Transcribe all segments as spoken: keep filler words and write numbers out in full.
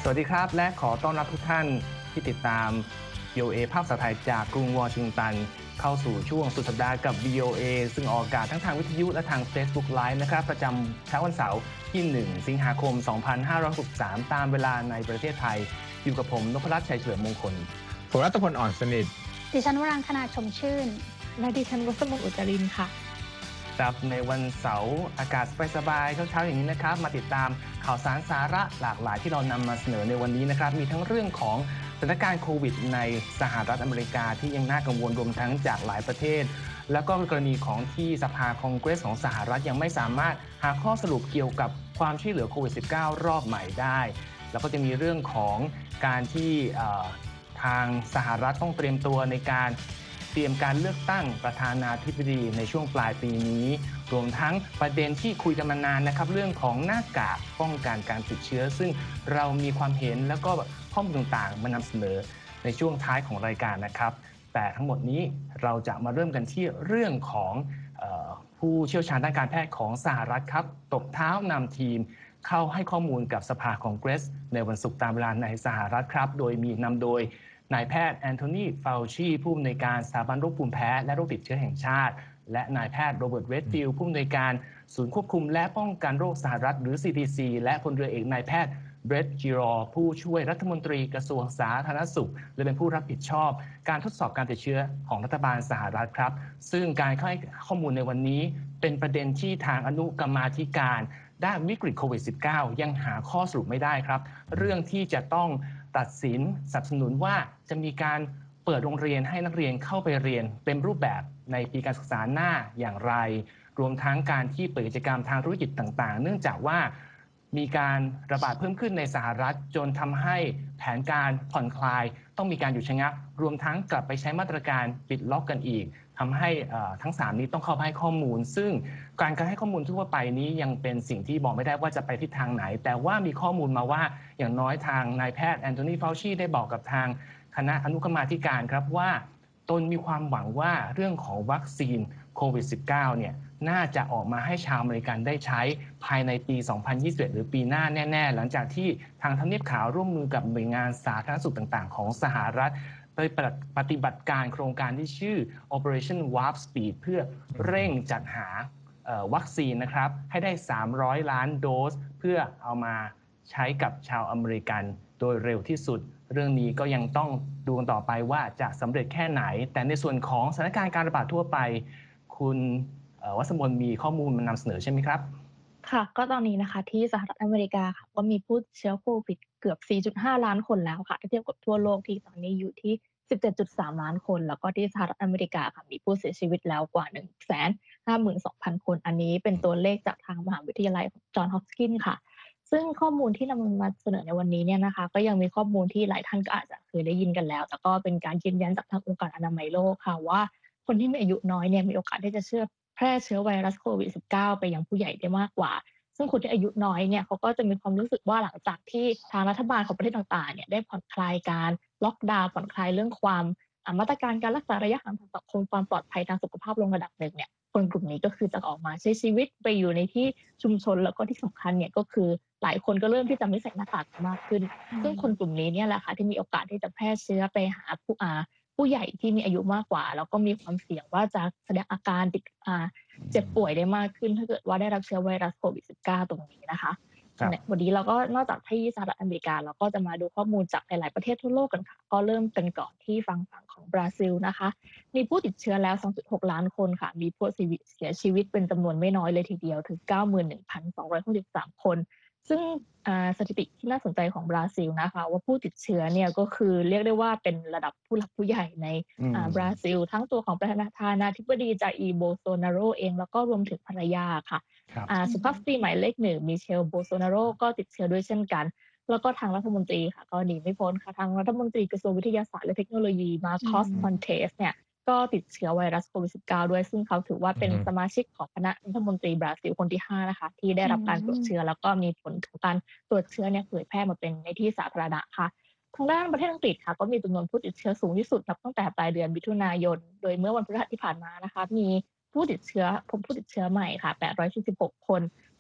สวัสดีครับและขอต้อนรับทุกท่านที่ติดตาม วี โอ เอ ภาพภาษาไทยจากกรุงวอชิงตันเข้าสู่ช่วงสุดสัปดาห์กับ วี โอ เอ ซึ่งออกอากาศทั้งทางวิทยุและทาง Facebook Live นะครับประจำเช้าวันเสาร์ที่หนึ่งสิงหาคมสองพันห้าร้อยหกสิบสามตามเวลาในประเทศไทยอยู่กับผมนพรัตน์ชัยเฉลิมมงคลผมรัตพลอ่อนสนิทดิฉันวรังคณาชมชื่นและดิฉันวัสมนอุจรินค่ะครับในวันเสาร์อากาศสบายๆเช้าๆอย่างนี้นะครับมาติดตามข่าวสารสาระหลากหลายที่เรานำมาเสนอในวันนี้นะครับมีทั้งเรื่องของสถานการณ์โควิดในสหรัฐอเมริกาที่ยังน่ากังวลรวมทั้งจากหลายประเทศแล้วก็กรณีของที่สภาคองเกรสของสหรัฐยังไม่สามารถหาข้อสรุปเกี่ยวกับความช่วยเหลือโควิด สิบเก้า รอบใหม่ได้แล้วก็จะมีเรื่องของการที่ทางสหรัฐต้องเตรียมตัวในการเตรียมการเลือกตั้งประธานาธิบดีในช่วงปลายปีนี้รวมทั้งประเด็นที่คุยกันมานานนะครับเรื่องของหน้ากากป้องกันการติดเชื้อซึ่งเรามีความเห็นแล้วก็ข้อมูลต่างๆมานำเสนอในช่วงท้ายของรายการนะครับแต่ทั้งหมดนี้เราจะมาเริ่มกันที่เรื่องของเอ่อผู้เชี่ยวชาญด้านการแพทย์ของสหรัฐครับตบเท้านำทีมเข้าให้ข้อมูลกับสภาคองเกรสในวันศุกร์ตามเวลาในสหรัฐครับโดยมีนำโดยนายแพทย์แอนโทนีฟาวชีผู้อำนวยการสถาบันโรคภูมิแพ้และโรคติดเชื้อแห่งชาติและนายแพทย์โรเบิร์ตเรดฟิลด์ผู้อำนวยการศูนย์ควบคุมและป้องกันโรคสหรัฐหรือ ซี ดี ซี และพลเรือเอกนายแพทย์เบรตจิรอผู้ช่วยรัฐมนตรีกระทรวงสาธารณสุขและเป็นผู้รับผิดชอบการทดสอบการติดเชื้อของรัฐบาลสหรัฐครับซึ่งการให้ข้อมูลในวันนี้เป็นประเด็นที่ทางอนุกรรมาธิการด้านวิกฤตโควิด สิบเก้า ยังหาข้อสรุปไม่ได้ครับเรื่องที่จะต้องตัดสินสนับสนุนว่าจะมีการเปิดโรงเรียนให้นักเรียนเข้าไปเรียนเต็มรูปแบบในปีการศึกษาหน้าอย่างไรรวมทั้งการที่เปิดกิจกรรมทางธุรกิจต่างๆเนื่องจากว่ามีการระบาดเพิ่มขึ้นในสหรัฐจนทำให้แผนการผ่อนคลายต้องมีการหยุดชะงักรวมทั้งกลับไปใช้มาตรการปิดล็อกกันอีกทำให้ทั้งสามนี้ต้องเข้าให้ข้อมูลซึ่งการการให้ข้อมูลทั่วไปนี้ยังเป็นสิ่งที่บอกไม่ได้ว่าจะไปทิศทางไหนแต่ว่ามีข้อมูลมาว่าอย่างน้อยทางนายแพทย์แอนโทนีฟาวชีได้บอกกับทางคณะอนุกรรมาธิการครับว่าตนมีความหวังว่าเรื่องของวัคซีนโควิด สิบเก้า เนี่ยน่าจะออกมาให้ชาวอเมริกันได้ใช้ภายในปี สองพันยี่สิบเอ็ด หรือปีหน้าแน่ๆหลังจากที่ทางทำเนียบขาวร่วมมือกับหน่วยงานสาธารณสุขต่างๆของสหรัฐโดยปฏิบัติการโครงการที่ชื่อ Operation Warp Speed เพื่อเร่งจัดหาวัคซีนนะครับให้ได้สามร้อยล้านโดสเพื่อเอามาใช้กับชาวอเมริกันโดยเร็วที่สุดเรื่องนี้ก็ยังต้องดูกันต่อไปว่าจะสำเร็จแค่ไหนแต่ในส่วนของสถานการณ์การระบาดทั่วไปคุณวัสมนมีข้อมูลมานำเสนอใช่ไหมครับค่ะก็ตอนนี้นะคะที่สหรัฐอเมริกาค่ะก็มีผู้เชื้อโควิดเกือบ สี่จุดห้า ล้านคนแล้วค่ะเทียบกับทั่วโลกที่ตอนนี้อยู่ที่ สิบเจ็ดจุดสาม ล้านคนแล้วก็ที่สหรัฐอเมริกาค่ะมีผู้เสียชีวิตแล้วกว่า หนึ่งแสนห้าหมื่นสองพัน คนอันนี้เป็นตัวเลขจากทางมหาวิทยาลัยจอห์นฮอปกินส์ค่ะซึ่งข้อมูลที่นำมาเสนอในวันนี้เนี่ยนะคะก็ยังมีข้อมูลที่หลายท่านก็อาจจะเคยได้ยินกันแล้วแต่ก็เป็นการยืนยันจากทางองค์การอนามัยโลกค่ะว่าคนที่มีอายุน้อยเนี่ยมีโอกาสที่จะเชื้อแพร่เชื้อไวรัสโควิด สิบเก้า ไปยังผู้ใหญ่ได้มากกว่าซึ่งคนที่อายุน้อยเนี่ยเขาก็จะมีความรู้สึกว่าหลังจากที่ทางรัฐบาลของประเทศต่างๆเนี่ยได้ผ่อนคลายการล็อกดาวน์ผ่อนคลายเรื่องความมาตรการการรักษาระยะห่างทางสังคมความปลอดภัยทางสุขภาพลงระดับหนึ่งเนี่ยคนกลุ่มนี้ก็คือจะออกมาใช้ชีวิตไปอยู่ในที่ชุมชนแล้วก็ที่สำคัญเนี่ยก็คือหลายคนก็เริ่มที่จะไม่ใส่หน้ากากมากขึ้นซึ่งคนกลุ่มนี้เนี่ยแหละค่ะที่มีโอกาสที่จะแพร่เชื้อไปหาผู้อาผู้ใหญ่ที่มีอายุมากกว่าแล้วก็มีความเสี่ยงว่าจะแสดงอาการติดอ่าเจ็บป่วยได้มากขึ้นถ้าเกิดว่าได้รับเชื้อไวรัสโควิด สิบเก้า ตรงนี้นะคะวันนี้เราก็นอกจากที่สหรัฐอเมริกาเราก็จะมาดูข้อมูลจากหลายๆประเทศทั่วโลกกันค่ะก็เริ่มกันก่อนที่ฝั่งฝั่งของบราซิลนะคะมีผู้ติดเชื้อแล้ว สองจุดหก ล้านคนค่ะมีผู้เสียชีวิตเป็นจำนวนไม่น้อยเลยทีเดียวถึง เก้าหมื่นหนึ่งพันสองร้อยหกสิบสาม คนซึ่งสถิติที่น่าสนใจของบราซิลนะคะว่าผู้ติดเชื้อเนี่ยก็คือเรียกได้ว่าเป็นระดับผู้หลักผู้ใหญ่ในบราซิลทั้งตัวของประธานาธิบดีจาอีร์โบโซนาโรเองแล้วก็รวมถึงภรรยาค่ะสุภาพสตรีหมายเลขหนึ่งมิเชลโบโซนาโรก็ติดเชื้อด้วยเช่นกันแล้วก็ทางรัฐมนตรีค่ะก็หนีไม่พ้นค่ะทางรัฐมนตรีกระทรวงวิทยาศาสตร์และเทคโนโลยีมาคอสคอนเทสเนี่ยก็ติดเชื้อไวรัสโควิด สิบเก้า ด้วยซึ่งเขาถือว่าเป็นสมาชิกของคณะรัฐมนตรีบราซิลคนที่ห้านะคะที่ได้รับการตรวจเชื้อแล้วก็มีผลของการตรวจเชื้อเนี่ยเผยแพร่มาเป็นในที่สาธารณะค่ะทางด้านประเทศอังกฤษค่ะก็มีจำนวนผู้ติดเชื้อสูงที่สุดนับตั้งแต่ปลายเดือนมิถุนายนโดยเมื่อวันพฤหัสที่ผ่านมานะคะมีผู้ติดเชื้อพบผู้ติดเชื้อใหม่ค่ะแปดร้อยสี่สิบหกคน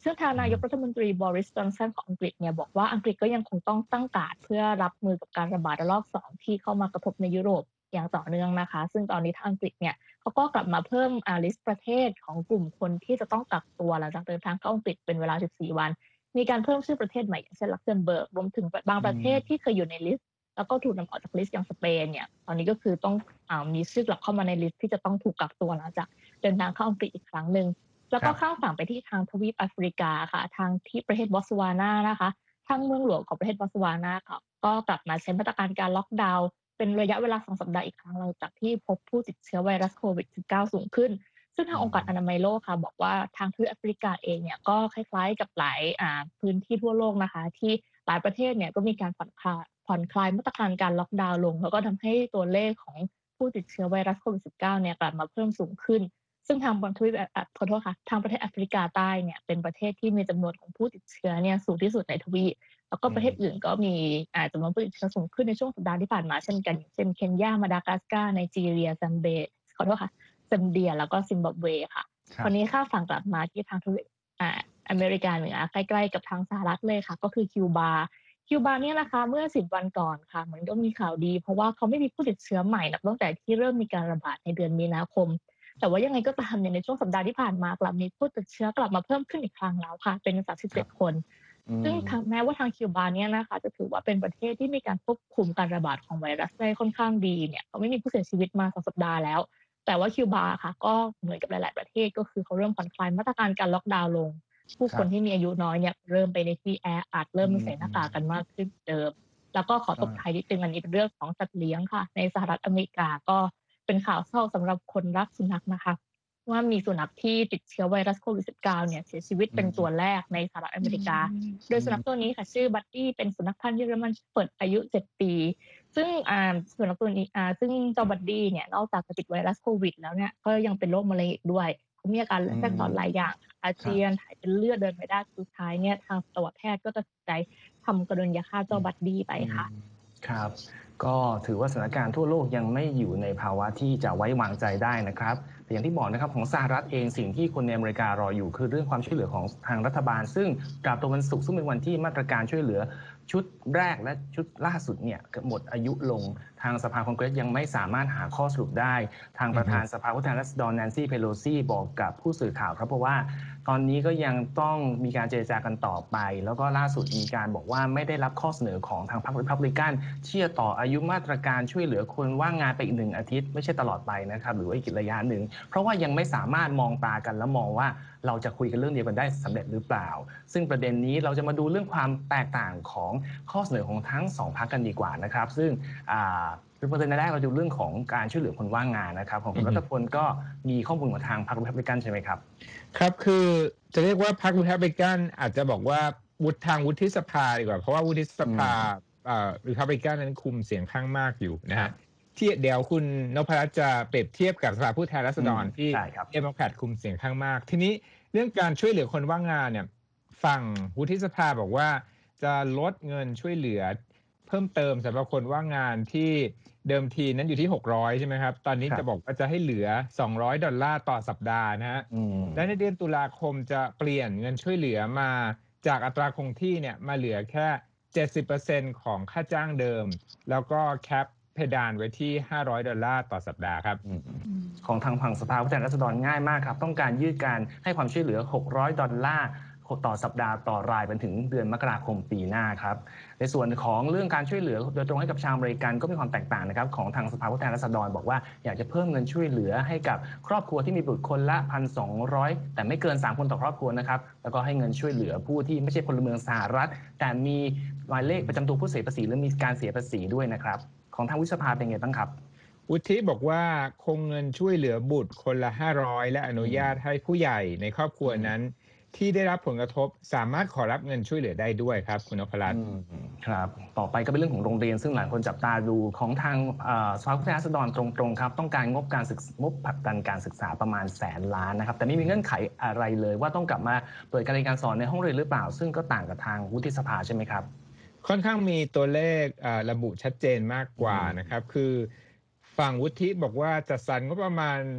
ซึ่งทางนายกรัฐมนตรีบริส จอนสันของอังกฤษเนี่ยบอกว่าอังกฤษก็ยังคงต้องตั้งการ์ดเพื่อรับมือกับการระบาดระลอกสองที่เข้ามากระทบในยุโรปอย่างต่อเนื่องนะคะซึ่งตอนนี้ทางอังกฤษเนี่ยเขาก็กลับมาเพิ่มอ่าลิสต์ประเทศของกลุ่มคนที่จะต้องกักตัวหลังจากเดินทางเข้าอังกฤษเป็นเวลาสิบสี่วันมีการเพิ่มชื่อประเทศใหม่อย่างเช่นลักเซมเบิร์กรวมถึงบางประเทศที่เคยอยู่ในลิสต์แล้วก็ถูกนำออกจากลิสต์อย่างสเปนเนี่ยตอนนี้ก็คือต้องอ่ามีชื่อกลับเข้ามาในลิสต์ที่จะต้องถูกกักตัวหลังจากเดินทางเข้าอังกฤษอีกครั้งหนึ่งแล้วก็ข้ามฝั่งไปที่ทางทวีปแอฟริกาค่ะทางที่ประเทศบอตสวานานะคะทางเมืองหลวงของประเทศบอตสวานาค่ะก็กลับมาใช้มาตรการการล็อกดาวน์เป็นระยะเวลาสองสัปดาห์อีกครั้งหลังจากที่พบผู้ติดเชื้อไวรัสโควิด สิบเก้า สูงขึ้นซึ่งทางองค์การอนามัยโลกค่ะบอกว่าทางทวีปแอฟริกาเองเนี่ยก็คล้ายๆกับหลายอ่าพื้นที่ทั่วโลกนะคะที่หลายประเทศเนี่ยก็มีการผ่อนคลายผ่อนคลายมาตรการการล็อกดาวน์ลงแล้วก็ทำให้ตัวเลขของผู้ติดเชื้อไวรัสโควิด สิบเก้า เนี่ยกลับมาเพิ่มสูงขึ้นซึ่งทางบนทวีปขอโทษค่ะทางประเทศแอฟริกาใต้เนี่ยเป็นประเทศที่มีจำนวนของผู้ติดเชื้อเนี่ยสูงที่สุดในทวีปแล้วก็ประเทศอื่นก็มีอ่าจำนวนผู้ติดเชื้อสูงขึ้นในช่วงสัปดาห์ที่ผ่านมาเช่นกันอย่างเช่นเคนยามาดากัสการ์ไนจีเรียซัมเบขอโทษค่ะซัมเบียแล้วก็ซิมบับเวค่ะวันนี้ข้ามฝั่งกลับมาที่ทางทวีปอ่าอเมริกาเหนือใกล้ๆกับทางสหรัฐเลยค่ะก็คือคิวบาคิวบาเนี่ยนะคะเมื่อสิบวันก่อนค่ะเหมือนก็มีข่าวดีเพราะว่าเขาไม่มีผู้ติดเชื้อใหม่นับตั้งแต่ที่เริ่มมีการระบาดในเดือนมีนาคมแต่ว่ายังไงก็ตามเนี่ยในช่วงสัปดาห์ที่ผ่านมากลับมีผู้ติดเชื้อกลับมาเพิ่มขึ้นอีกครั้งแล้วค่ะเป็นสามสิบเจ็ดคนซึ่งแม้ว่าทางคิวบาเนี่ยนะคะจะถือว่าเป็นประเทศที่มีการควบคุมการระบาดของไวรัสได้ค่อนข้างดีเนี่ยเขาไม่มีผู้เสียชีวิตมาสองสัปดาห์แล้วแต่ว่าคิวบาค่ะก็เหมือนกับหลายๆประเทศก็คือเขาเริ่มผ่อนคลายมาตรการการล็อกดาวน์ลงผู้คนที่มีอายุน้อยเนี่ยเริ่มไปในที่แออัดเริ่มใส่หน้ากากกันมากขึ้นเดิมแล้วก็ขอตบท้ายนิดนึงอันนี้เป็นเรื่องของสัตว์เลี้ยงค่ะในสหรัฐอเมริกาก็เป็นข่าวเศร้าสำหรับคนรักสุนัขนะคะว่ามีสุนัขที่ติดเชื้อไวรัสโควิด สิบเก้า เนี่ยเสียชีวิตเป็นตัวแรกในสหรัฐอเมริกาโดยสุนัขตัวนี้ค่ะชื่อบัดดี้เป็นสุนัขพันธุ์เยอรมันเปิดอายุเจ็ดปีซึ่งอ่าสุนัขตัวนี้อ่าซึ่งเจ้าบัดดี้เนี่ยนอกจากจะติดไวรัสโควิดแล้วเนี่ยก็ยังเป็นโรคมะเร็งอีกด้วยเขามีอาการแทรกซ้อนหลายอย่างอาเจียนถ่ายเป็นเลือดเดินไม่ได้สุดท้ายเนี่ยทางสัตวแพทย์ก็ตัดสินใจทำกรณียฆ่าเจ้าบัดดี้ไปค่ะครับก็ถือว่าสถานการณ์ทั่วโลกยังไม่อยู่ในภาวะที่จะไว้วางใจได้นะครับแต่อย่างที่บอกนะครับของสหรัฐเองสิ่งที่คนในอเมริการออยู่คือเรื่องความช่วยเหลือของทางรัฐบาลซึ่งตราบวันศุกร์ซึ่งเป็นวันที่มาตรการช่วยเหลือชุดแรกและชุดล่าสุดเนี่ยหมดอายุลงทางสภาคองเกรสยังไม่สามารถหาข้อสรุปได้ทางประธานสภาผู้แทนราษฎรแนนซี่เพโลซีบอกกับผู้สื่อข่าวครับเพราะว่าตอนนี้ก็ยังต้องมีการเจรจากันต่อไปแล้วก็ล่าสุดมีการบอกว่าไม่ได้รับข้อเสนอของทางพรรครีพับลิกันที่จะต่ออายุมาตรการช่วยเหลือคนว่างงานไปอีกหนึ่งอาทิตย์ไม่ใช่ตลอดไปนะครับหรือว่าอีกระยะหนึ่งเพราะว่ายังไม่สามารถมองตากันแล้วมองว่าเราจะคุยกันเรื่องเดียวกันได้สำเร็จหรือเปล่าซึ่งประเด็นนี้เราจะมาดูเรื่องความแตกต่างของข้อเสนอของทั้งสองพรรคกันดีกว่านะครับซึ่งประเด็นแรกเราดูเรื่องของการช่วยเหลือคนว่างงานนะครับของคุณรัตพลก็มีข้อมูลของทางพรรครีพับลิกันใช่ไหมครับครับคือจะเรียกว่าพรรครีพับลิกันอาจจะบอกว่าวุฒิทางวุฒิสภาดีกว่าเพราะว่าวุฒิสภาอ่ารีพับลิกันนั้นคุมเสียงข้างมากอยู่นะฮะที่เดี๋ยวคุณนพรัตน์จะเปรียบเทียบกับสภาผู้แทนราษฎรที่เดโมแครตคุมเสียงข้างมากทีนี้เรื่องการช่วยเหลือคนว่างงานเนี่ยฝั่งวุฒิสภาบอกว่าจะลดเงินช่วยเหลือเพิ่มเติมสำหรับคนว่างงานที่เดิมทีนั้นอยู่ที่หกร้อยใช่ไหมครับตอนนี้จะบอกว่าจะให้เหลือสองร้อยดอลลาร์ต่อสัปดาห์นะฮะและในเดือนตุลาคมจะเปลี่ยนเงินช่วยเหลือมาจากอัตราคงที่เนี่ยมาเหลือแค่ เจ็ดสิบเปอร์เซ็นต์ ของค่าจ้างเดิมแล้วก็แคปเพดานไว้ที่ห้าร้อยดอลลาร์ต่อสัปดาห์ครับของทางฝั่งสภาผู้แทนราษฎรง่ายมากครับต้องการยืดการให้ความช่วยเหลือหกร้อยดอลลาร์ต่อสัปดาห์ต่อรายเป็นถึงเดือนมกราคมปีหน้าครับในส่วนของเรื่องการช่วยเหลือโดยตรงให้กับชาวอเมริกันก็มีความแตกต่างนะครับของทางสภาผู้แทนราษฎรบอกว่าอยากจะเพิ่มเงินช่วยเหลือให้กับครอบครัวที่มีบุตรคนละ หนึ่งพันสองร้อย แต่ไม่เกินสามคนต่อครอบครัวนะครับแล้วก็ให้เงินช่วยเหลือผู้ที่ไม่ใช่พลเมืองสหรัฐแต่มีหมายเลขประจำตัวผู้เสียภาษีหรือมีการเสียภาษีด้วยนะครับของทางวุฒิสภาเป็นไงบ้างครับวุฒิบอกว่าคงเงินช่วยเหลือบุตรคนละห้าร้อยและอนุญาตให้ผู้ใหญ่ในครอบครัวนั้นที่ได้รับผลกระทบสามารถขอรับเงินช่วยเหลือได้ด้วยครับคุณนพรัตน์ครับต่อไปก็เป็นเรื่องของโรงเรียนซึ่งหลายคนจับตาดูของทางสภาผู้แทนราษฎรตรงๆครับต้องการงบการศึกงบผลักดันการศึกษาประมาณแสนล้านนะครับแต่ไม่มีเงื่อนไขอะไรเลยว่าต้องกลับมาเปิดการเรียนการสอนในห้องเรียนหรือเปล่าซึ่งก็ต่างกับทางวุฒิสภาใช่ไหมครับค่อนข้างมีตัวเลขระบุชัดเจนมากกว่านะครับคือฝั่งวุฒิบอกว่าจัดสรรงบประมาณ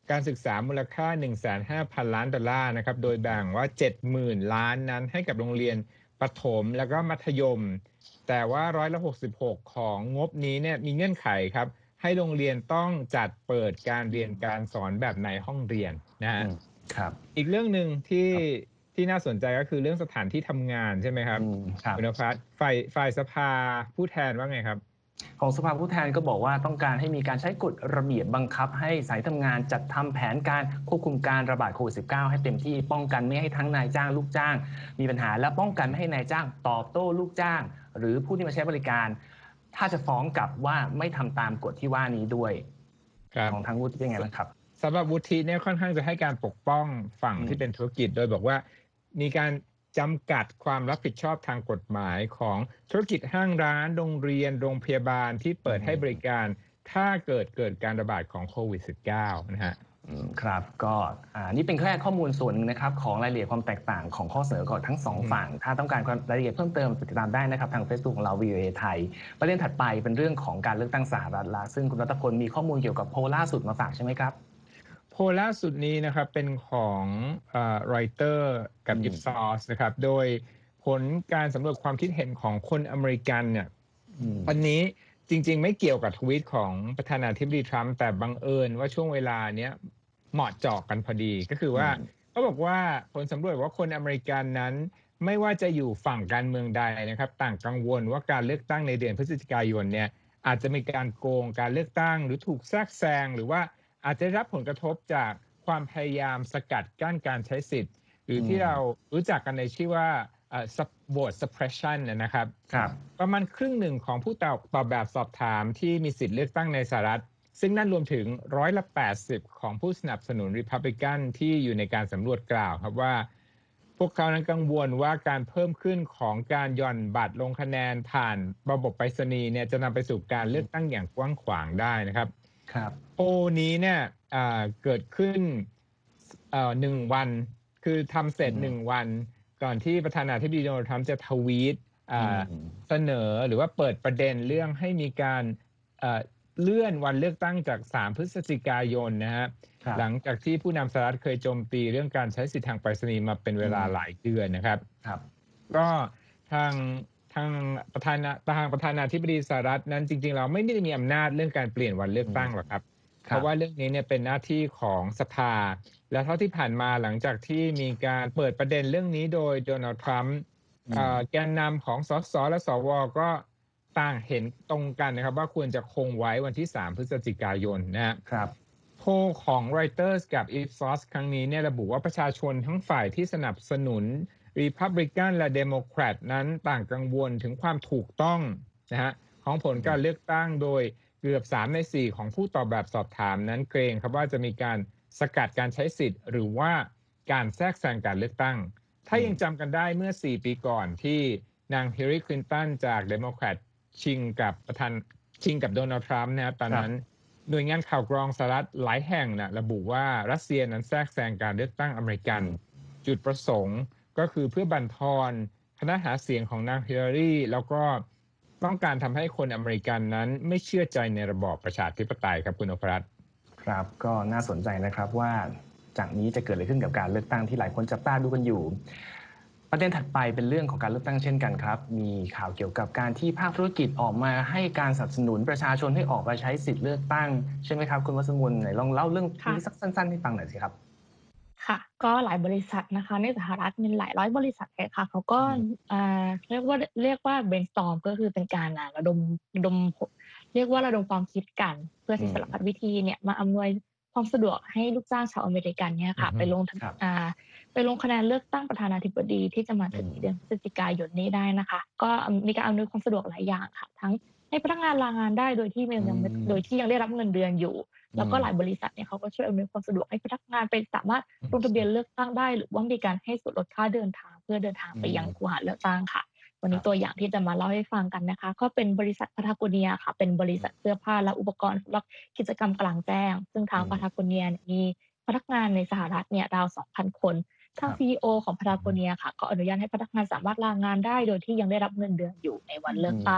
การศึกษามูลค่า หนึ่งแสนห้าพัน ล้านดอลลาร์นะครับโดยแบ่งว่า เจ็ดหมื่น ล้านนั้นให้กับโรงเรียนประถมแล้วก็มัธยมแต่ว่าร้อยละหกสิบหกของงบนี้เนี่ยมีเงื่อนไขครับให้โรงเรียนต้องจัดเปิดการเรียนการสอนแบบในห้องเรียนนะฮะครับอีกเรื่องหนึ่งที่ที่น่าสนใจก็คือเรื่องสถานที่ทำงานใช่ไหมครับคุณนภัสฝ่ายฝ่ายสภาผู้แทนว่าไงครับของสภาผู้แทนก็บอกว่าต้องการให้มีการใช้กฎระเบียบบังคับให้สายทำงานจัดทำแผนการควบคุมการระบาดโควิด สิบเก้า ให้เต็มที่ป้องกันไม่ให้ทั้งนายจ้างลูกจ้างมีปัญหาและป้องกันไม่ให้นายจ้างตอบโต้ลูกจ้างหรือผู้ที่มาใช้บริการถ้าจะฟ้องกลับว่าไม่ทำตามกฎที่ว่านี้ด้วยของทางวุฒิเป็นไงบ้างครับสำหรับวุฒิเนี่ยค่อนข้างจะให้การปกป้องฝั่งที่เป็นธุรกิจโดยบอกว่ามีการจำกัดความรับผิดชอบทางกฎหมายของธุรกิจห้างร้านโรงเรียนโรงพยาบาลที่เปิดให้บริการถ้าเกิดเกิดการระบาดของโควิด สิบเก้า นะฮะครับก็อ่านี่เป็นแค่ข้อมูลส่วนหนึ่งนะครับของรายละเอียดความแตกต่างของข้อเสนอของทั้งสองฝั่งถ้าต้องการรายละเอียดเพิ่มเติมติดตามได้นะครับทาง Facebook ของเรา วี โอ เอ ไทยประเด็นถัดไปเป็นเรื่องของการเลือกตั้งสหรัฐละซึ่งคุณรัตพลมีข้อมูลเกี่ยวกับโพลล่าสุดมาฝากใช่ไหมครับโพลล่าสุดนี้นะครับเป็นของเอ่อ Reuters กับ Ipsos นะครับโดยผลการสำรวจความคิดเห็นของคนอเมริกันเนี่ยวันนี้จริงๆไม่เกี่ยวกับทวีตของประธานาธิบดีทรัมป์แต่บังเอิญว่าช่วงเวลาเนี้ยเหมาะเจาะกันพอดีก็คือว่าเขาบอกว่าผลสำรวจว่าคนอเมริกันนั้นไม่ว่าจะอยู่ฝั่งการเมืองใดนะครับต่างกังวลว่าการเลือกตั้งในเดือนพฤศจิกายนเนี่ยอาจจะมีการโกงการเลือกตั้งหรือถูกแทรกแซงหรือว่าอาจจะรับผลกระทบจากความพยายามสกัดกั้นการใช้สิทธิ์หรือที่เรารู้จักกันในชื่อว่า vote suppression นะครับประมาณครึ่งหนึ่งของผู้ตอบตอบแบบสอบถามที่มีสิทธิ์เลือกตั้งในสหรัฐซึ่งนั่นรวมถึงร้อยละแปดสิบของผู้สนับสนุน Republican ที่อยู่ในการสำรวจกล่าวครับว่าพวกเขานั้นกังวลว่าการเพิ่มขึ้นของการหย่อนบัตรลงคะแนนผ่านระบบไปรษณีย์เนี่ยจะนำไปสู่การเลือกตั้งอย่างกว้างขวางได้นะครับครับโพลนี้เนี่ยเกิดขึ้นหนึ่งวันคือทำเสร็จหนึ่งวันก่อนที่ประธานาธิบดีโดนัลด์ทรัมป์จะทวีตเสนอหรือว่าเปิดประเด็นเรื่องให้มีการเลื่อนวันเลือกตั้งจากสามพฤศจิกายนนะฮะหลังจากที่ผู้นำสหรัฐเคยโจมตีเรื่องการใช้สิทธิทางไปรษณีย์มาเป็นเวลาหลายเดือนนะครับก็ทางทางประธานาทางประธานาธิบดีสหรัฐนั้นจริงๆเราไม่ได้มีอำนาจเรื่องการเปลี่ยนวันเลือกตั้งหรอกครับเพราะว่าเรื่องนี้เนี่ยเป็นหน้าที่ของสภาและเท่าที่ผ่านมาหลังจากที่มีการเปิดประเด็นเรื่องนี้โดยโดนัลด์ทรัมป์แกนนำของสสและสวก็ต่างเห็นตรงกันนะครับว่าควรจะคงไว้วันที่สามพฤศจิกายนนะครับโพลของ Reuters กับ Ipsos ครั้งนี้เนี่ยระบุว่าประชาชนทั้งฝ่ายที่สนับสนุน Republican และ Democrat นั้นต่างกังวลถึงความถูกต้องนะฮะของผลการเลือกตั้งโดยเกือบสามในสี่ของผู้ตอบแบบสอบถามนั้นเกรงครับว่าจะมีการสกัดการใช้สิทธิ์หรือว่าการแทรกแซงการเลือกตั้งถ้ายังจำกันได้เมื่อสี่ปีก่อนที่นางฮิลลารีคลินตันจากเดโมแครตชิงกับประธานชิงกับโดนัลด์ทรัมป์นะครับตอนนั้นหน่วยงานข่าวกรองสหรัฐหลายแห่งนะระบุว่ารัสเซียนั้นแทรกแซงการเลือกตั้งอเมริกันจุดประสงค์ก็คือเพื่อบั่นทอนคณะหาเสียงของนางฮิลลารีแล้วก็ต้องการทำให้คนอเมริกันนั้นไม่เชื่อใจในระบอบประชาธิปไตยครับคุณอภรัตน์ครับก็น่าสนใจนะครับว่าจากนี้จะเกิดอะไรขึ้นกับการเลือกตั้งที่หลายคนจับตาดูกันอยู่ประเด็นถัดไปเป็นเรื่องของการเลือกตั้งเช่นกันครับมีข่าวเกี่ยวกับการที่ภาคธุรกิจออกมาให้การสนับสนุนประชาชนให้ออกมาใช้สิทธิ์เลือกตั้งใช่ไหมครับคุณวัชรมนไหนลองเล่าเรื่องนี้สักสั้นๆให้ฟังหน่อยสิครับค่ะก็หลายบริษัทนะคะในสหรัฐมีหลายร้อยบริษัทเลยค่ะเขาก็เรียกว่าเรียกว่า brainstorm ก็คือเป็นการระดมระดมเรียกว่าระดมความคิดกันเพื่อที่สารพัดวิธีเนี่ยมาอำนวยความสะดวกให้ลูกจ้างชาวอเมริกันเนี่ยค่ะไปลงไปลงคะแนนเลือกตั้งประธานาธิบดีที่จะมาถึงเดือนพฤศจิกายนนี้ได้นะคะก็มีการอำนวยความสะดวกหลายอย่างค่ะทั้งให้พนักงานลางานได้โดยที่ยังโดยที่ยังได้รับเงินเดือนอยู่แล้วก็หลายบริษัทเนี่ยเขาก็ช่วยอำนวยความสะดวกให้พนักงานไปสามารถลงทะเบียนเลือกตั้งได้หรือว่ามีการให้ส่วนลดค่าเดินทางเพื่อเดินทางไปยังคูหาเลือกตั้งค่ะวันนี้ตัวอย่างที่จะมาเล่าให้ฟังกันนะคะก็เป็นบริษัทพาทาโกเนียค่ะเป็นบริษัทเสื้อผ้าและอุปกรณ์สำหรับกิจกรรมกลางแจ้งซึ่งทางพาทาโกเนียมีพนักงานในสหรัฐเนี่ยราว สองพัน คนทาง ซี อี โอ ของพาทาโกเนียค่ะก็อนุญาตให้พนักงานสามารถลางานได้โดยที่ยังได้รับเงินเดือนอยู่ในวันเลือกตั้ง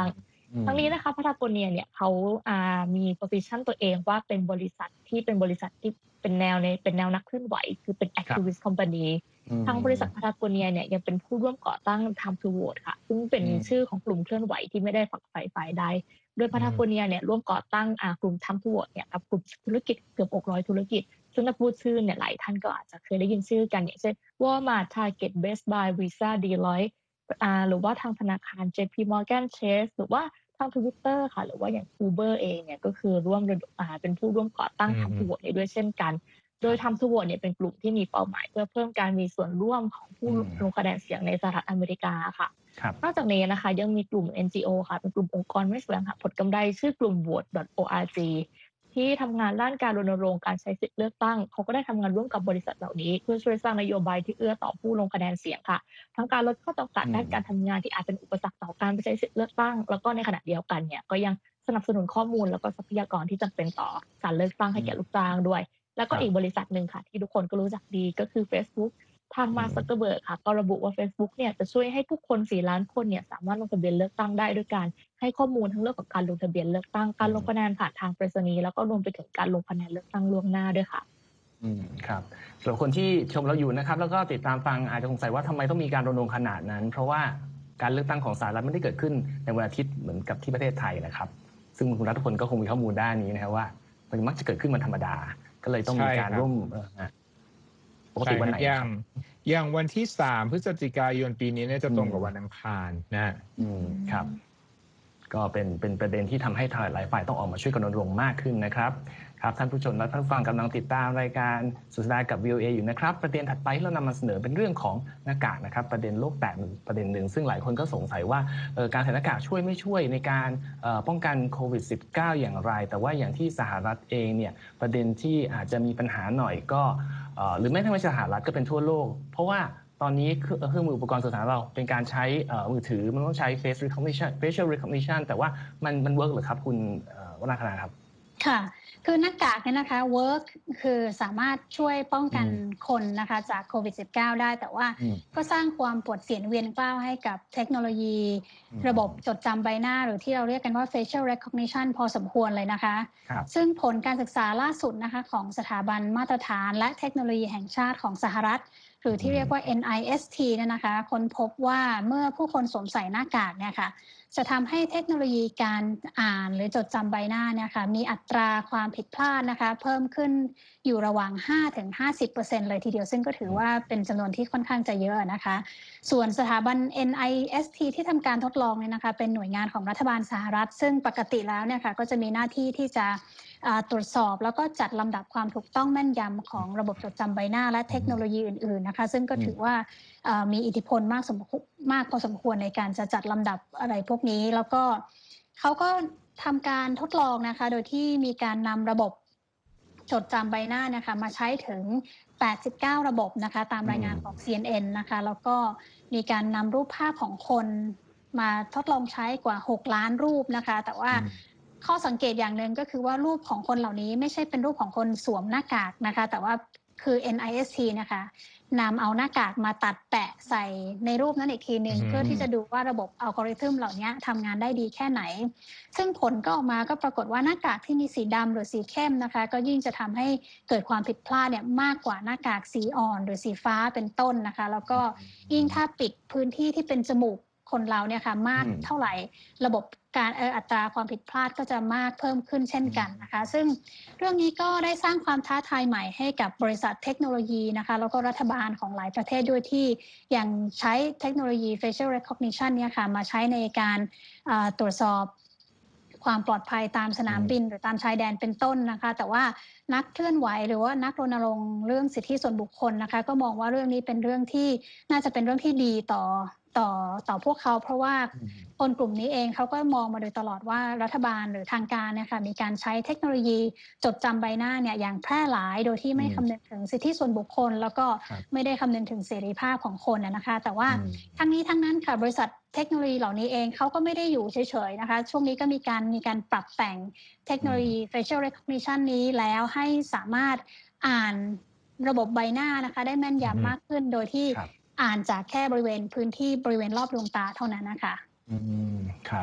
ทั้งนี้นะคะพาทาโกเนียเนี่ยเขาอ่ามี position ตัวเองว่าเป็นบริษัทที่เป็นบริษัทที่เป็นแนวในเป็นแนวนักเคลื่อนไหวคือเป็นครับ activist company อืมทางบริษัทพาทาโกเนียเนี่ยยังเป็นผู้ร่วมก่อตั้ง Time to Vote ค่ะซึ่งเป็นอืมชื่อของกลุ่มเคลื่อนไหวที่ไม่ได้ฝักใฝ่ฝ่ายใดโดยพาทาโกเนียเนี่ยร่วมก่อตั้งอ่ากลุ่ม Time to Vote เนี่ยกับกลุ่มธุรกิจเกือบหกร้อยธุรกิจซึ่งถ้าพูดชื่อเนี่ยหลายท่านก็อาจจะเคยได้ยินชื่อกันอย่างเช่น Walmart Target Best Buy Visa Deloitte อ่าหรือว่าทางธนาคาร เจ พี Morgan Chase หรือว่าทาง Twitter ค่ะหรือว่าอย่าง Uber เองเนี่ยก็คือร่วมระดมอ่าเป็นผู้ร่วมก่อตั้ง Time to Vote นี้ด้วยเช่นกัน โดย Time to Vote เนี่ยเป็นกลุ่มที่มีเป้าหมายเพื่อเพิ่มการมีส่วนร่วมของผู้อืมลงคะแนนเสียงในสหรัฐอเมริกาค่ะครับนอกจากนี้นะคะยังมีกลุ่ม เอ็น จี โอ ค่ะเป็นกลุ่มองค์กรไม่แสวงหาผลกำไรชื่อกลุ่ม vote ดอท โอ อาร์ จี ที่ทำงานด้านการรณรงค์การใช้สิทธิเลือกตั้งเขาก็ได้ทำงานร่วมกับบริษัทเหล่านี้เพื่อช่วยสร้างนโยบายที่เอื้อต่อผู้ลงคะแนนเสียงค่ะทั้งการลดข้อจำกัดอืมด้านการทำงานที่อาจเป็นอุปสรรคต่อการไปใช้สิทธิเลือกตั้งแล้วก็ในขณะเดียวกันเนี่ยก็ยังสนับสนุนข้อมูลแล้วก็ทรัพยากรที่จำเป็นต่อการเลือกตั้งให้แก่ลูกจ้างด้วยแล้วก็อีกบริษัทหนึ่งค่ะที่ทุกคนก็รู้จักดีก็คือ Facebook ทาง Mark Zuckerberg ค่ะก็ระบุว่า Facebook เนี่ยจะช่วยให้ผู้คนสี่ล้านคนเนี่ยสามารถลงทะเบียนเลือกตั้งได้ด้วยการให้ข้อมูลทั้งเรื่องของการลงทะเบียนเลือกตั้งการลงคะแนนผ่านทางไปรษณีย์แล้วก็รวมไปถึงการลงคะแนนเลือกตั้งล่วงหน้าด้วยค่ะอืมครับสำหรับคนที่ชมเราอยู่นะครับแล้วก็ติดตามฟังอาจจะสงสัยว่าทำไมต้องมีการรณรงค์ขนาดนั้น เพราะว่าการเลือกตั้งของสหรัฐไม่ได้เกิดขึ้นในวันอาทิตย์เหมือนกับที่ประเทศไทยนะครับซึ่งคุณรัฐพลก็คงมีข้อมูลด้านนี้นะครับว่ามันมักจะเกิดขึ้นวันธรรมดา ก็เลยต้องมีการใช่ครับร่วมเอ่อฮะปกใช่ติควันรัไหนบอย่างครับอย่างวันที่สามพฤศจิกายนปีนี้เนี่ยจะตรงกับอืมวันอังคารนะฮะอืมครับก็เป็นเป็นประเด็นที่ทำให้หลายฝ่ายต้องออกมาช่วยกันรณรงค์มากขึ้นนะครับครับท่านผู้ชมและท่านผู้ฟังกำลังติดตามรายการสุดสัปดาห์กับ วี โอ เอ อยู่นะครับประเด็นถัดไปที่เรานำมาเสนอเป็นเรื่องของหน้ากากนะครับประเด็นโลกแตกประเด็นหนึ่งซึ่งหลายคนก็สงสัยว่าเอ่อการใส่หน้ากากช่วยไม่ช่วยในการเอ่อป้องกันโควิด สิบเก้า อย่างไร แต่ว่าอย่างที่สหรัฐเองเนี่ยประเด็นที่อาจจะมีปัญหาหน่อยก็เอ่อหรือไม่ทั้งในสหรัฐก็เป็นทั่วโลก เพราะว่าตอนนี้เครื่องมืออุปกรณ์สื่อสารเราเป็นการใช้เอ่อมือถือมันต้องใช้ face recognition facial recognition แต่ว่ามันมันเวิร์กหรือครับคุณเอ่อวราคณาครับค่ะคือหน้ากากเนี่ยนะคะ work คือสามารถช่วยป้องกันอืมคนนะคะจากโควิด สิบเก้า ได้แต่ว่าอืมก็สร้างความปวดเสียนเวียนกล้าวให้กับเทคโนโลยีอืมระบบจดจำใบหน้าหรือที่เราเรียกกันว่า facial recognition พอสมควรเลยนะคะครับซึ่งผลการศึกษาล่าสุดนะคะของสถาบันมาตรฐานและเทคโนโลยีแห่งชาติของสหรัฐหรือที่เรียกว่า เอ็น ไอ เอส ที เนี่ยนะคะค้นพบว่าเมื่อผู้คนสวมใส่หน้ากากเนี่ยค่ะจะทำให้เทคโนโลยีการอ่านหรือจดจำใบหน้าเนี่ยค่ะมีอัตราความผิดพลาดนะคะเพิ่มขึ้นอยู่ระหว่าง ห้าถึงห้าสิบเปอร์เซ็นต์ เลยทีเดียวซึ่งก็ถือว่าเป็นจำนวนที่ค่อนข้างจะเยอะนะคะส่วนสถาบัน เอ็น ไอ เอส ที ที่ทำการทดลองเนี่ยนะคะเป็นหน่วยงานของรัฐบาลสหรัฐซึ่งปกติแล้วเนี่ยค่ะก็จะมีหน้าที่ที่จะตรวจสอบแล้วก็จัดลำดับความถูกต้องแม่นยำของระบบจดจำใบหน้าและเทคโนโลยีอื่นๆนะคะซึ่งก็ถือว่ามีอิทธิพลมากสมมากพอสมควรในการจะจัดลำดับอะไรพวกนี้แล้วก็เขาก็ทำการทดลองนะคะโดยที่มีการนำระบบจดจำใบหน้านะคะมาใช้ถึงแปดสิบเก้าระบบนะคะตามรายงานของ ซี เอ็น เอ็น นะคะแล้วก็มีการนำรูปภาพของคนมาทดลองใช้กว่าหกล้านรูปนะคะแต่ว่าข้อสังเกตอย่างหนึ่งก็คือว่ารูปของคนเหล่านี้ไม่ใช่เป็นรูปของคนสวมหน้ากากนะคะแต่ว่าคือ เอ็น ไอ เอส ที นะคะนำเอาหน้ากากมาตัดแปะใส่ในรูปนั้นอีกทีหนึ่งเพื่อที่จะดูว่าระบบอัลกอริทึมเหล่านี้ทำงานได้ดีแค่ไหนซึ่งผลก็ออกมาก็ปรากฏว่าหน้ากากที่มีสีดำหรือสีเข้มนะคะก็ยิ่งจะทำให้เกิดความผิดพลาดเนี่ยมากกว่าหน้ากากสีอ่อนหรือสีฟ้าเป็นต้นนะคะแล้วก็ยิ่งถ้าปิดพื้นที่ที่เป็นจมูกคนเราเนี่ยค่ะมากเท่าไหร่ระบบการอัตราความผิดพลาดก็จะมากเพิ่มขึ้นเช่นกันนะคะซึ่งเรื่องนี้ก็ได้สร้างความท้าทายใหม่ให้กับบริษัทเทคโนโลยีนะคะแล้วก็รัฐบาลของหลายประเทศด้วยที่ยังใช้เทคโนโลยี facial recognition เนี่ยค่ะมาใช้ในการตรวจสอบความปลอดภัยตามสนามบินหรือตามชายแดนเป็นต้นนะคะแต่ว่านักเคลื่อนไหวหรือว่านักรณรงค์เรื่องสิทธิส่วนบุคคลนะคะก็มองว่าเรื่องนี้เป็นเรื่องที่น่าจะเป็นเรื่องที่ดีต่อต่อต่อพวกเขาเพราะว่าคนกลุ่มนี้เองเขาก็มองมาโดยตลอดว่ารัฐบาลหรือทางการเนี่ยค่ะมีการใช้เทคโนโลยีจดจำใบหน้าเนี่ยอย่างแพร่หลายโดยที่ไม่คำนึงถึงสิทธิส่วนบุคคลแล้วก็ไม่ได้คำนึงถึงเสรีภาพของคนนะคะแต่ว่าทั้งนี้ทั้งนั้นค่ะบริษัทเทคโนโลยีเหล่านี้เองเขาก็ไม่ได้อยู่เฉยๆนะคะช่วงนี้ก็มีการมีการปรับแต่งเทคโนโลยี facial recognition นี้แล้วให้สามารถอ่านระบบใบหน้านะคะได้แม่นยำมากขึ้นโดยที่อ่านจากแค่บริเวณพื้นที่บริเวณรอบดวงตาเท่านั้นนะคะอืมครับ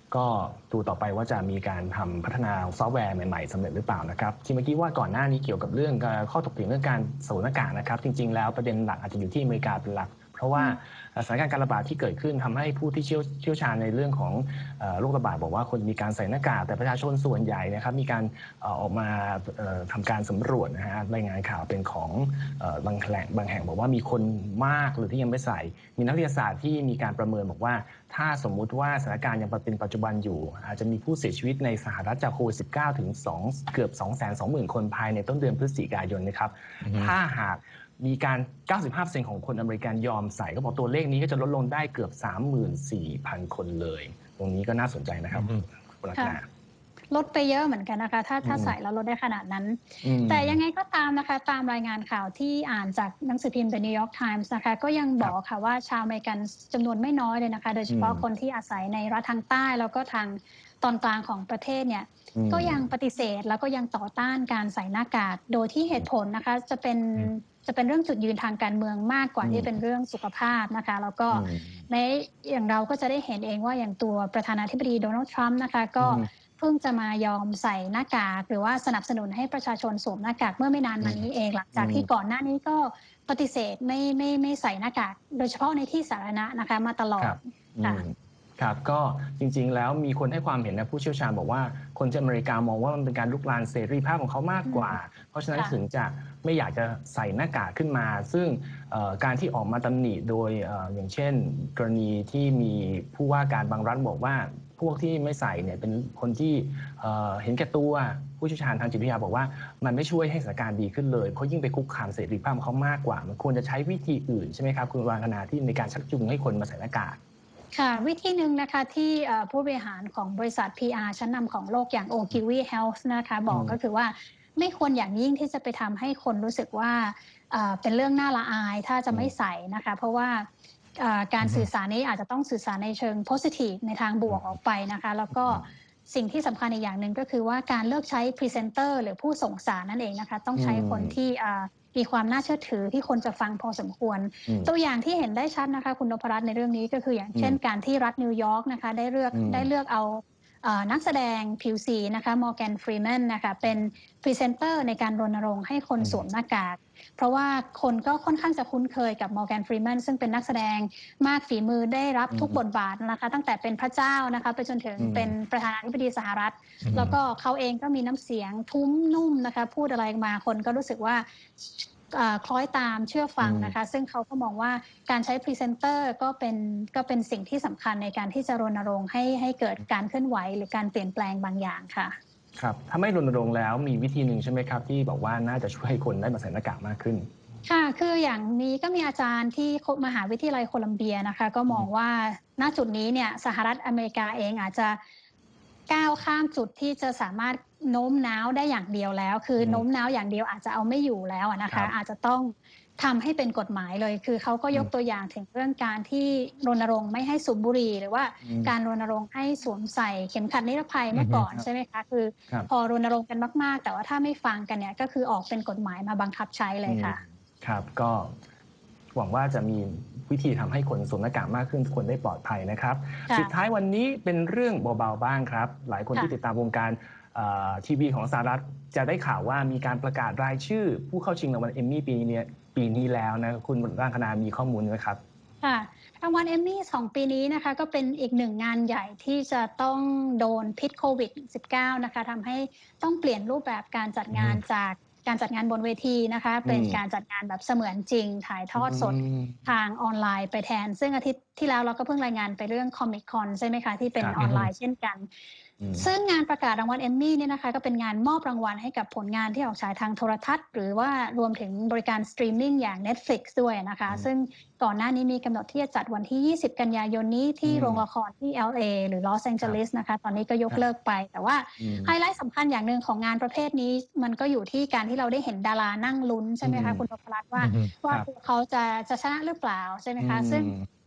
ก็ดูต่อไปว่าจะมีการทำพัฒนาซอฟต์แวร์ใหม่ๆสำเร็จหรือเปล่านะครับที่เมื่อกี้ว่าก่อนหน้านี้เกี่ยวกับเรื่องข้อถกเถียงเรื่องการสวมหน้ากากนะครับจริงๆแล้วประเด็นหลักอาจจะอยู่ที่อเมริกาเป็นหลักเพราะว่าสถานการณ์การระบาดที่เกิดขึ้นทำให้ผู้ที่เชี่ยวเชี่ยวชาญในเรื่องของโรคระบาดบอกว่าควรมีการใส่หน้ากากแต่ประชาชนส่วนใหญ่นะครับมีการออกมาทำการสำรวจนะฮะรายงานข่าวเป็นของบางแหล่งบางแห่งบอกว่ามีคนมากหรือที่ยังไม่ใส่มีนักวิทยาศาสตร์ที่มีการประเมินบอกว่าถ้าสมมุติว่าสถานการณ์ยังเป็นปัจจุบันอยู่อาจจะมีผู้เสียชีวิตในสหรัฐจากโควิด สิบเก้า ถึง2เกือบ สองแสนสองหมื่น คนภายในต้นเดือนพฤศจิกายนนะครับถ้าหากมีการ เก้าสิบห้าเปอร์เซ็นต์ ของคนอเมริกันยอมใส่ก็บอกตัวเลขนี้ก็จะลดลงได้เกือบ สามหมื่นสี่พัน คนเลยตรงนี้ก็น่าสนใจนะครับคุณรัตนาลดไปเยอะเหมือนกันนะคะถ้าถ้าใส่แล้วลดได้ขนาดนั้นแต่ยังไงก็ตามนะคะตามรายงานข่าวที่อ่านจากหนังสือพิมพ์ The New York Times นะคะก็ยังบอกค่ะว่าชาวอเมริกันจำนวนไม่น้อยเลยนะคะโดยเฉพาะคนที่อาศัยในรัฐทางใต้แล้วก็ทางตอนกลางของประเทศเนี่ยก็ยังปฏิเสธแล้วก็ยังต่อต้านการใส่หน้ากากโดยที่เหตุผลนะคะจะเป็นจะเป็นเรื่องจุดยืนทางการเมืองมากกว่าที่เป็นเรื่องสุขภาพนะคะแล้วก็ในอย่างเราก็จะได้เห็นเองว่าอย่างตัวประธานาธิบดีโดนัลด์ทรัมป์นะคะก็เพิ่งจะมายอมใส่หน้ากากหรือว่าสนับสนุนให้ประชาชนสวมหน้ากากเมื่อไม่นานมานี้เองหลังจากที่ก่อนหน้านี้ก็ปฏิเสธไม่ไม่ไม่ใส่หน้ากากโดยเฉพาะในที่สาธารณะนะคะมาตลอดค่ะครับก็จริงๆแล้วมีคนให้ความเห็นนะผู้เชี่ยวชาญบอกว่าคนที่อเมริกามองว่ามันเป็นการลุกลานเสรีภาพของเขามากกว่าเพราะฉะนั้นถึงจะไม่อยากจะใส่หน้ากากขึ้นมาซึ่งการที่ออกมาตำหนิโดยอย่างเช่นกรณีที่มีผู้ว่าการบางรัฐบอกว่าพวกที่ไม่ใส่เนี่ยเป็นคนที่เห็นแก่ตัวผู้เชี่ยวชาญทางจิตวิทยาบอกว่ามันไม่ช่วยให้สถานการณ์ดีขึ้นเลยเพราะยิ่งไปคุกคามเสรีภาพของเขามากกว่ามันควรจะใช้วิธีอื่นใช่ไหมครับคุณวรรณนาที่ในการชักจูงให้คนมาใส่หน้ากากค่ะวิธีหนึ่งนะคะที่ผู้บริหารของบริษัท พี อาร์ ชั้นนำของโลกอย่าง Ogilvy Health นะคะบอกก็คือว่าไม่ควรอย่างยิ่งที่จะไปทำให้คนรู้สึกว่าเป็นเรื่องน่าละอายถ้าจะไม่ใส่นะคะเพราะว่าการสื่อสารนี้อาจจะต้องสื่อสารในเชิง positive ในทางบวกออกไปนะคะแล้วก็สิ่งที่สำคัญอีกอย่างหนึ่งก็คือว่าการเลือกใช้พรีเซนเตอร์หรือผู้ส่งสารนั่นเองนะคะต้องใช้คนที่มีความน่าเชื่อถือที่คนจะฟังพอสมควรตัวอย่างที่เห็นได้ชัดนะคะคุณนพรัตน์ในเรื่องนี้ก็คืออย่างเช่นการที่รัฐนิวยอร์กนะคะได้เลือกได้เลือกเอานักแสดงผิวสีนะคะมอร์แกน ฟรีแมนนะคะเป็นพรีเซนเตอร์ในการรณรงค์ให้คนสวมหน้ากากเพราะว่าคนก็ค่อนข้างจะคุ้นเคยกับมอร์แกน ฟรีแมนซึ่งเป็นนักแสดงมากฝีมือได้รับทุกบทบาทนะคะตั้งแต่เป็นพระเจ้านะคะไปจนถึงเป็นประธานาธิบดีสหรัฐแล้วก็เขาเองก็มีน้ำเสียงทุ้มนุ่มนะคะพูดอะไรมาคนก็รู้สึกว่าคล้อยตามเชื่อฟังนะคะซึ่งเขาก็มองว่าการใช้พรีเซนเตอร์ก็เป็นก็เป็นสิ่งที่สำคัญในการที่จะรณรงค์ให้ให้เกิดการเคลื่อนไหวหรือการเปลี่ยนแปลงบางอย่างค่ะครับถ้าไม่รณรงค์แล้วมีวิธีหนึ่งใช่ไหมครับที่บอกว่าน่าจะช่วยคนได้มาใส่หน้ากากมากขึ้นค่ะคืออย่างนี้ก็มีอาจารย์ที่มหาวิทยาลัยโคลัมเบียนะคะก็มองว่าณจุดนี้เนี่ยสหรัฐอเมริกาเองอาจจะก้าวข้ามจุดที่จะสามารถโน้มน้าวได้อย่างเดียวแล้วคือโน้มน้าวอย่างเดียวอาจจะเอาไม่อยู่แล้วนะคะอาจจะต้องทำให้เป็นกฎหมายเลยคือเขาก็ยกตัวอย่างถึงเรื่องการที่รณรงค์ไม่ให้สูบบุหรี่หรือว่าการรณรงค์ให้สวมใส่เข็มขัดนิรภัยเมื่อก่อนใช่ไหมคะคือพอรณรงค์กันมากๆแต่ว่าถ้าไม่ฟังกันเนี่ยก็คือออกเป็นกฎหมายมาบังคับใช้เลยค่ะครับก็หวังว่าจะมีวิธีทำให้คนสวมหน้ากากมากขึ้นทุกคนได้ปลอดภัยนะครับสุดท้ายวันนี้เป็นเรื่องเบาๆบ้างครับหลายคนที่ติดตามวงการทีวีของสหรัฐจะได้ข่าวว่ามีการประกาศรายชื่อผู้เข้าชิงรางวัลเอมมี่ปีนี้ปีนี้แล้วนะคุณร่างคณามีข้อมูลไหมครับค่ะรางวัลเอมมี่สองปีนี้นะคะก็เป็นอีกหนึ่งงานใหญ่ที่จะต้องโดนพิษโควิด สิบเก้า นะคะทำให้ต้องเปลี่ยนรูปแบบการจัดงานจากการจัดงานบนเวทีนะคะเป็นการจัดงานแบบเสมือนจริงถ่ายทอดสดทางออนไลน์ไปแทนซึ่งอาทิตย์ที่แล้วเราก็เพิ่งรายงานไปเรื่อง Comic Con ใช่ไหมคะที่เป็นออนไลน์เช่นกันซึ่งงานประกาศรางวัลเอมมี่เนี่ยนะคะก็เป็นงานมอบรางวัลให้กับผลงานที่ออกฉายทางโทรทัศน์หรือว่ารวมถึงบริการสตรีมมิ่งอย่าง Netflix ด้วยนะคะซึ่งก่อนหน้านี้มีกำหนดที่จะจัดวันที่ยี่สิบกันยายนนี้ที่โรงละครที่ แอล เอ หรือลอสแองเจลิสนะคะตอนนี้ก็ยกเลิกไปแต่ว่าไฮไลท์สำคัญอย่างหนึ่งของงานประเภทนี้มันก็อยู่ที่การที่เราได้เห็นดารานั่งลุ้นใช่ไหมคะคุณนพรัตน์ว่าว่าเขาจะจะชนะหรือเปล่าใช่ไหมคะซึ่ง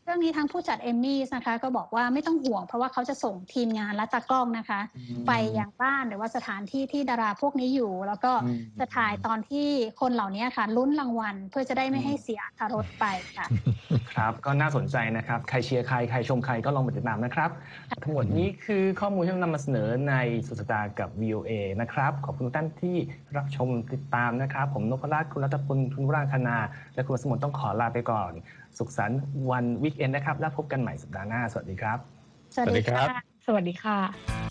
เรื่องนี้ทางผู้จัดเอมมี่นะคะก็บอกว่าไม่ต้องห่วงเพราะว่าเขาจะส่งทีมงานและตากล้องนะคะไปยังบ้านหรือว่าสถานที่ที่ดาราพวกนี้อยู่แล้วก็จะถ่ายตอนที่คนเหล่านี้ค่ะลุ้นรางวัลเพื่อจะได้ไม่ให้เสียอรรถรสไปค่ะครับก็น่าสนใจนะครับใครเชียร์ใครใครชมใครก็ลองไปติดตามนะครับทั้งหมดนี้คือข้อมูลที่นำมาเสนอในสุดสัปดาห์กับ วี โอ เอ นะครับขอบคุณทุกท่านที่รับชมติดตามนะครับผมนพรัตน์คุณรัตพลคุณวรางคณาและคุณสมนต้องขอลาไปก่อนสุขสันต์วันวีคเอนด์นะครับแล้วพบกันใหม่สัปดาห์หน้าสวัสดีครับสวัสดีครับสวัสดีค่ะ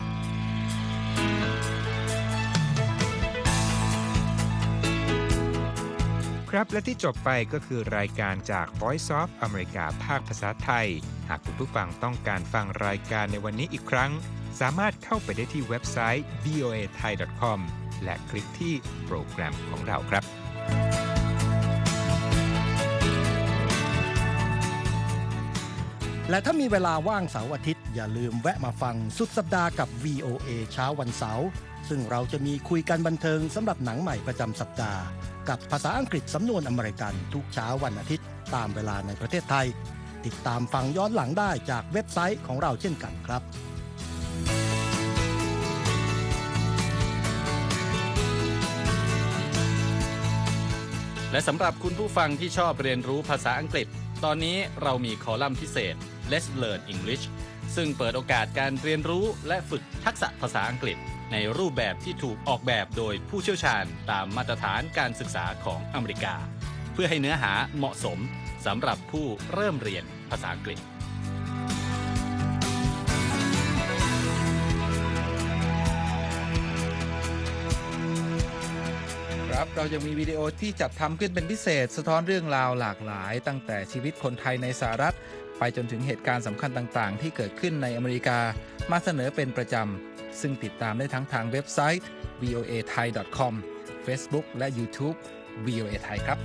ครับและที่จบไปก็คือรายการจาก Voice of America ภาคภาษาไทยหากคุณผู้ฟังต้องการฟังรายการในวันนี้อีกครั้งสามารถเข้าไปได้ที่เว็บไซต์ วี โอ เอ ไทย ดอท คอม และคลิกที่โปรแกรมของเราครับและถ้ามีเวลาว่างเสาร์อาทิตย์อย่าลืมแวะมาฟังสุดสัปดาห์กับ วี โอ เอ เช้าวันเสาร์ซึ่งเราจะมีคุยกันบันเทิงสำหรับหนังใหม่ประจำสัปดาห์กับภาษาอังกฤษสำนวนอเมริกันทุกเช้าวันอาทิตย์ตามเวลาในประเทศไทยติดตามฟังย้อนหลังได้จากเว็บไซต์ของเราเช่นกันครับและสำหรับคุณผู้ฟังที่ชอบเรียนรู้ภาษาอังกฤษตอนนี้เรามีคอลัมน์พิเศษ Let's Learn English ซึ่งเปิดโอกาสการเรียนรู้และฝึกทักษะภาษาอังกฤษในรูปแบบที่ถูกออกแบบโดยผู้เชี่ยวชาญตามมาตรฐานการศึกษาของอเมริกาเพื่อให้เนื้อหาเหมาะสมสำหรับผู้เริ่มเรียนภาษาอังกฤษครับเรายังมีวิดีโอที่จัดทำขึ้นเป็นพิเศษสะท้อนเรื่องราวหลากหลายตั้งแต่ชีวิตคนไทยในสหรัฐไปจนถึงเหตุการณ์สำคัญต่างๆที่เกิดขึ้นในอเมริกามาเสนอเป็นประจำซึ่งติดตามได้ทั้งทางเว็บไซต์ วี โอ เอ ไทย ดอท คอม Facebook และ YouTube วี โอ เอ ไทยครับ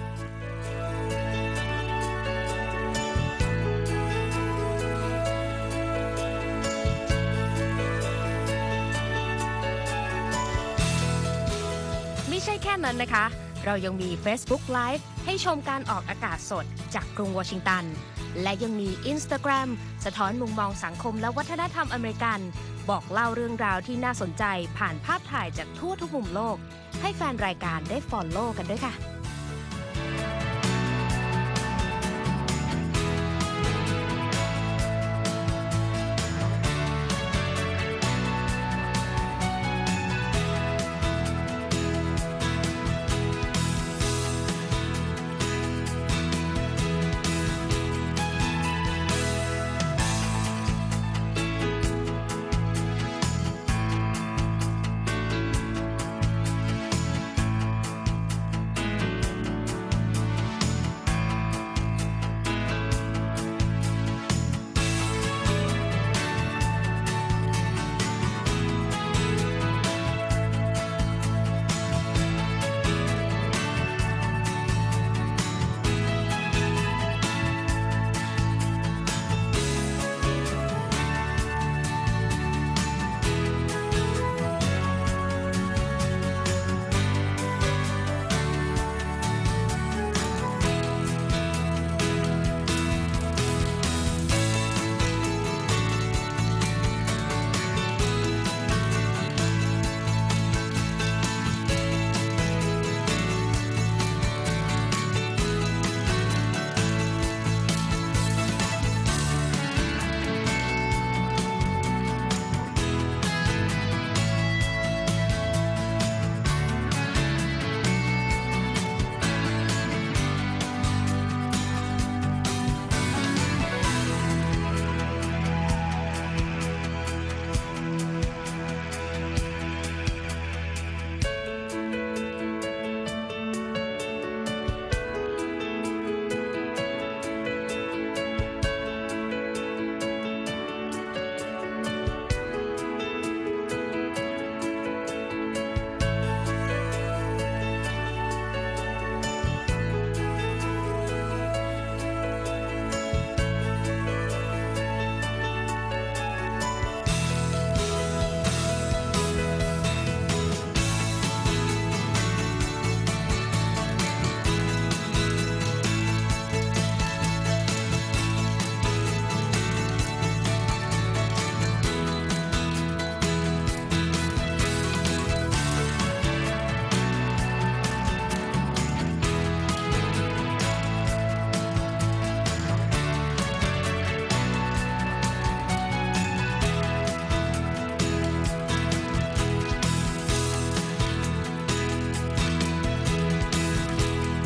ไม่ใช่แค่นั้นนะคะเรายังมี Facebook Live ให้ชมการออกอากาศสดจากกรุงวอชิงตันและยังมี Instagram สะท้อนมุมมองสังคมและวัฒนธรรมอเมริกันบอกเล่าเรื่องราวที่น่าสนใจผ่านภาพถ่ายจากทั่วทุกมุมโลกให้แฟนรายการได้ follow กันด้วยค่ะ